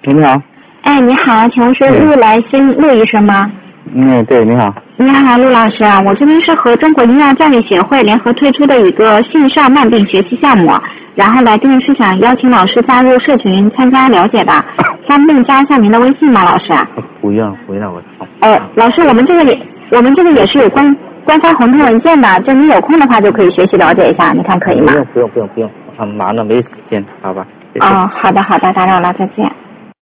你好。 哎，你好，请问是陆来新陆医生吗？ 对，你好。 你好，陆老师啊，我这边是和中国营养教育协会联合推出的一个线上慢病学习项目，然后来电是想邀请老师加入社群参加了解的，方便加一下您的微信吗，老师？ 不用，我。 老师，我们这个也是有官方红图文件的，就你有空的话就可以学习了解一下，你看可以吗？ 不用，忙了没时间，好吧？ 好的，打扰了，再见。